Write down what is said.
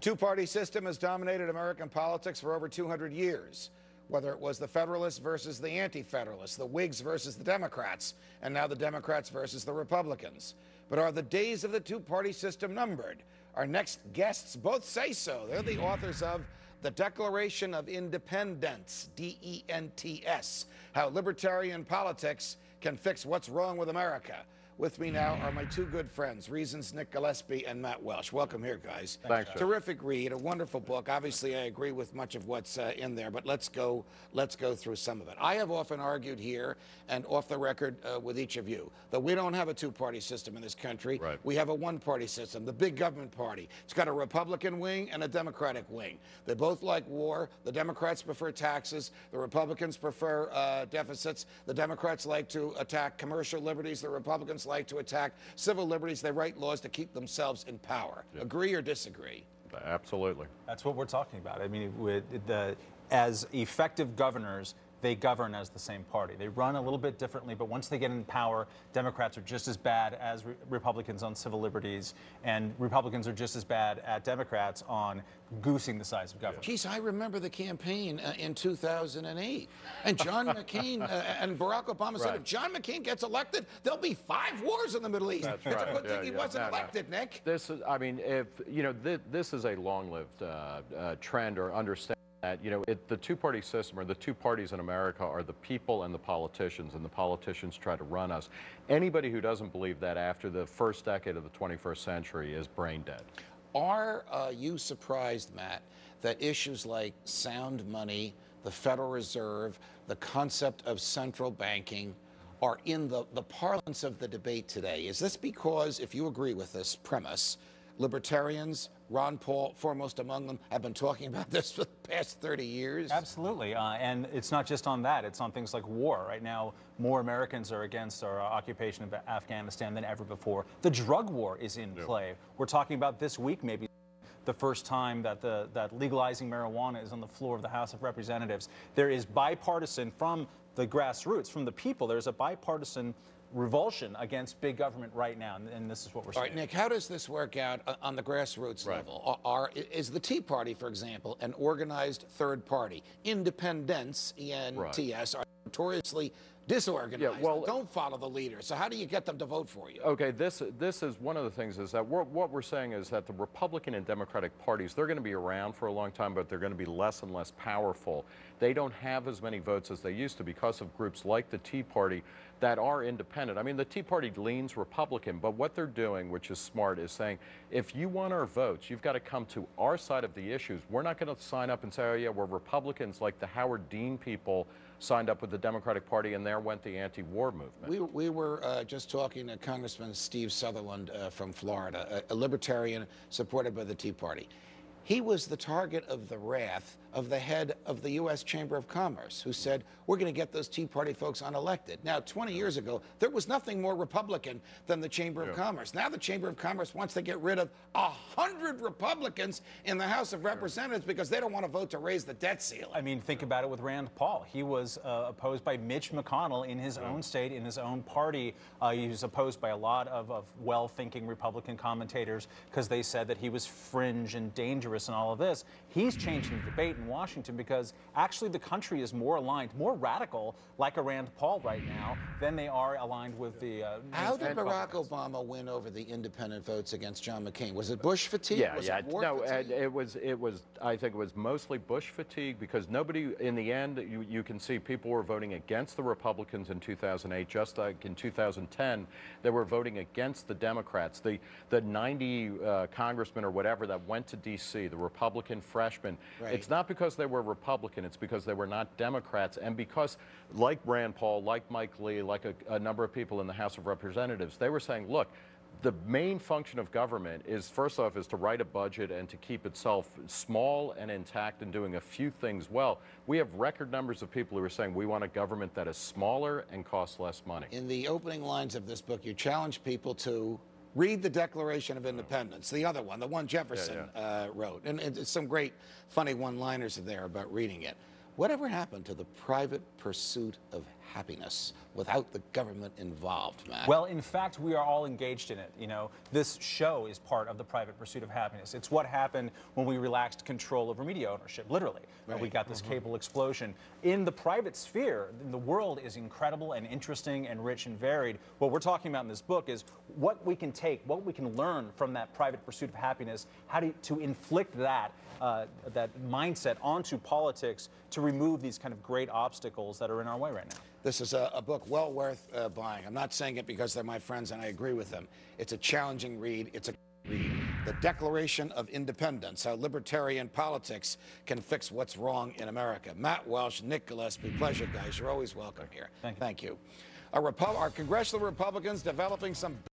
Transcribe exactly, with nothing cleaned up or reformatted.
two-party system has dominated American politics for over two hundred years, whether it was the Federalists versus the Anti-Federalists, the Whigs versus the Democrats, and now the Democrats versus the Republicans. But are the days of the two-party system numbered? Our next guests both say so. They're the authors of The Declaration of Independence, D E N T S, How Libertarian Politics Can Fix What's Wrong with America. With me now are my two good friends, Reason's Nick Gillespie and Matt Welsh. Welcome here, guys. Thanks. Terrific read, a wonderful book. Obviously, I agree with much of what's uh, in there, but let's go, let's go through some of it. I have often argued here and off the record uh, with each of you that we don't have a two-party system in this country. Right. We have a one-party system, the big government party. It's got a Republican wing and a Democratic wing. They both like war. The Democrats prefer taxes. The Republicans prefer uh, deficits. The Democrats like to attack commercial liberties. The Republicans like to attack civil liberties. They write laws to keep themselves in power. Yep. Agree or disagree? Absolutely. That's what we're talking about. I mean, with the, as effective governors, they govern as the same party. They run a little bit differently, but once they get in power, Democrats are just as bad as re Republicans on civil liberties, and Republicans are just as bad at Democrats on goosing the size of government. Geez, I remember the campaign uh, in two thousand eight, and John McCain uh, and Barack Obama said, right. if John McCain gets elected, there'll be five wars in the Middle East. That's it's right. a good yeah, thing he yeah. wasn't no, elected, no. Nick. This is, I mean, if, you know, th this is a long-lived uh, uh, trend or understanding. That, you know, it, the two-party system, or the two parties in America, are the people and the politicians, and the politicians try to run us. Anybody who doesn't believe that after the first decade of the twenty-first century is brain dead. Are uh, you surprised, Matt, that issues like sound money, the Federal Reserve, the concept of central banking are in the, the parlance of the debate today? Is this because, if you agree with this premise, libertarians, Ron Paul, foremost among them, have been talking about this for the past thirty years? Absolutely. Uh, and it's not just on that. It's on things like war. Right now, more Americans are against our occupation of Afghanistan than ever before. The drug war is in yeah. play. We're talking about this week, maybe the first time that, the, that legalizing marijuana is on the floor of the House of Representatives. There is bipartisan, from the grassroots, from the people, there's a bipartisan revulsion against big government right now, and, and this is what we're seeing. All right, Nick, how does this work out on the grassroots right. level? Are, are, is the Tea Party, for example, an organized third party? Independents, E N T S, right. are notoriously disorganized. Yeah, well, don't follow the leader. So how do you get them to vote for you? Okay, this this is one of the things is that we're, what we're saying is that the Republican and Democratic parties, they're going to be around for a long time, but they're going to be less and less powerful. They don't have as many votes as they used to because of groups like the Tea Party that are independent. I mean, the Tea Party leans Republican, but what they're doing, which is smart, is saying, if you want our votes, you've got to come to our side of the issues. We're not going to sign up and say, oh yeah, we're Republicans, like the Howard Dean people signed up with the Democratic Party, and there went the anti-war movement. We, we were uh, just talking to Congressman Steve Sutherland uh, from Florida, a, a libertarian supported by the Tea Party. He was the target of the wrath of the head of the U S Chamber of Commerce, who said, we're going to get those Tea Party folks unelected. Now, twenty years ago, there was nothing more Republican than the Chamber of yeah. Commerce. Now the Chamber of Commerce wants to get rid of one hundred Republicans in the House of Representatives because they don't want to vote to raise the debt ceiling. I mean, think about it with Rand Paul. He was uh, opposed by Mitch McConnell in his yeah. own state, in his own party. Uh, he was opposed by a lot of, of well-thinking Republican commentators because they said that he was fringe and dangerous and all of this. He's changing the debate in Washington because actually the country is more aligned, more radical, like a Rand Paul right now, than they are aligned with the... Uh, How did Barack Obama win over the independent votes against John McCain? Was it Bush fatigue? Yeah, was yeah. It war no, fatigue? it was, it was, I think it was mostly Bush fatigue because nobody, in the end, you, you can see people were voting against the Republicans in two thousand eight, just like in two thousand ten, they were voting against the Democrats. The, the ninety uh, congressmen or whatever that went to D C, the Republican freshmen, right. it's not because they were Republican, it's because they were not Democrats, and because, like Rand Paul, like Mike Lee, like a, a number of people in the House of Representatives, they were saying, look, the main function of government is, first off, is to write a budget and to keep itself small and intact and doing a few things well. We have record numbers of people who are saying we want a government that is smaller and costs less money. In the opening lines of this book, you challenge people to read the Declaration of Independence, the other one, the one Jefferson yeah, yeah. Uh, wrote. And it's some great funny one-liners there about reading it. Whatever happened to the private pursuit of happiness without the government involved, Matt? Well, in fact, we are all engaged in it. You know, this show is part of the private pursuit of happiness. It's what happened when we relaxed control over media ownership, literally. Uh, we Right. got this Mhm. cable explosion. In the private sphere, the world is incredible and interesting and rich and varied. What we're talking about in this book is what we can take, what we can learn from that private pursuit of happiness, how to, to inflict that, uh, that mindset onto politics to remove these kind of great obstacles that are in our way right now. This is a, a book well worth uh, buying. I'm not saying it because they're my friends and I agree with them. It's a challenging read. It's a read. The Declaration of Independence, How Libertarian Politics Can Fix What's Wrong in America. Matt Welch, Nick Gillespie, pleasure, guys. You're always welcome here. Thank you. Thank you. Our, Repu- our congressional Republicans developing some